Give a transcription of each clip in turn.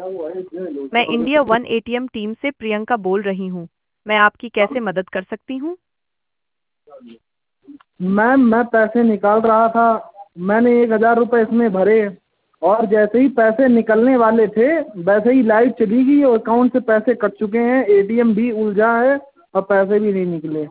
मैं India one ATM team से प्रियंका बोल रही हूँ। मैं आपकी कैसे मदद कर सकती हूँ? मैम मैं पैसे निकाल रहा था। मैंने 1,000 रुपये इसमें भरे और जैसे ही पैसे निकलने वाले थे वैसे ही लाइट चली गई और अकाउंट से पैसे कट चुके हैं। एटीएम भी उलझा है और पैसे भी नहीं निकले।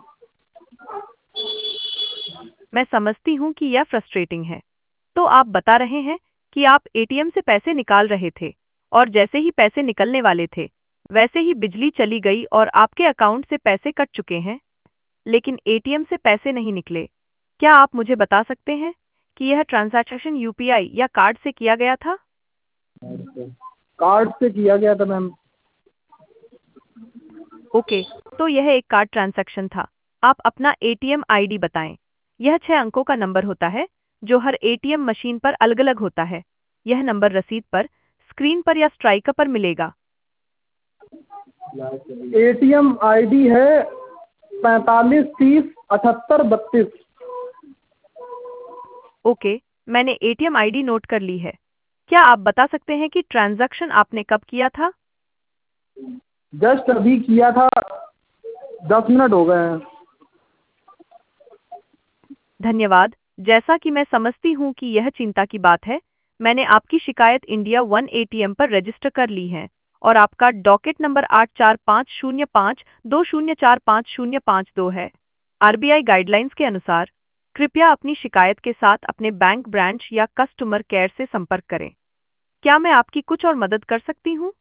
मैं समझती हूँ कि यह फ्रस्ट्रेटिंग है। तो आप बता रहे हैं कि आप एटीएम से पैसे निकाल रहे थे और जैसे ही पैसे निकलने वाले थे, वैसे ही बिजली चली गई और आपके अकाउंट से पैसे कट चुके हैं, लेकिन एटीएम से पैसे नहीं निकले। क्या आप मुझे बता सकते हैं कि यह ट्रांजैक्शन यूपीआई या कार्ड से किया गया था? कार्ड से किया गया था मैम। ओके, तो यह एक कार्ड ट्रांजैक्शन था। आप अपना एटीएम आईडी बताएं। यह 6 अंकों का नंबर होता है जो हर एटीएम मशीन पर अलग-अलग होता है। यह नंबर रसीद पर, स्क्रीन पर या स्ट्राइकर पर मिलेगा। एटीएम आईडी है 45 30 78 32। ओके, मैंने एटीएम आईडी नोट कर ली है। क्या आप बता सकते हैं कि ट्रांजैक्शन आपने कब किया था? जस्ट अभी किया था, 10 मिनट हो गए हैं। धन्यवाद। जैसा कि मैं समझती हूँ कि यह चिंता की बात है, मैंने आपकी शिकायत इंडिया वन एटीएम पर रजिस्टर कर ली है और आपका डॉकेट नंबर 845052045052 है। आरबीआई गाइडलाइंस के अनुसार, कृपया अपनी शिकायत के साथ अपने बैंक ब्रांच या कस्टमर केयर से संपर्क करें। क्या मैं आपकी कुछ और मदद कर सकती हूँ?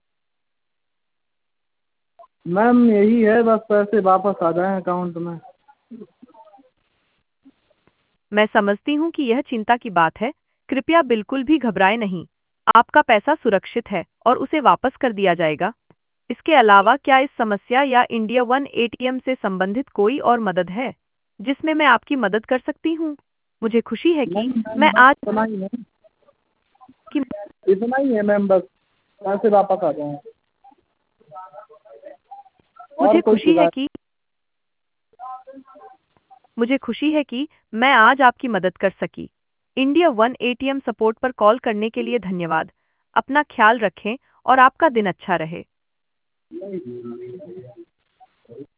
मैम यही है, बस पैसे वापस आ जाएं अकाउंट में। मैं समझती हूँ कि यह चिंता की बात है। कृपया बिल्कुल भी घबराएं नहीं। आपका पैसा सुरक्षित है और उसे वापस कर दिया जाएगा। इसके अलावा क्या इस समस्या या इंडिया वन एटीएम से संबंधित कोई और मदद है जिसमें मैं आपकी मदद कर सकती हूँ? मुझे खुशी है कि नहीं मैम, मैं बस आज इतना ही है। की इतना ही है मैम, बस पैसे वापस आ जाएं। और मुझे कोई खुशी है शिकायत? कि मुझे खुशी है कि मैं आज आपकी मदद कर सकी। इंडिया वन एटीएम सपोर्ट पर कॉल करने के लिए धन्यवाद। अपना ख्याल रखें और आपका दिन अच्छा रहे।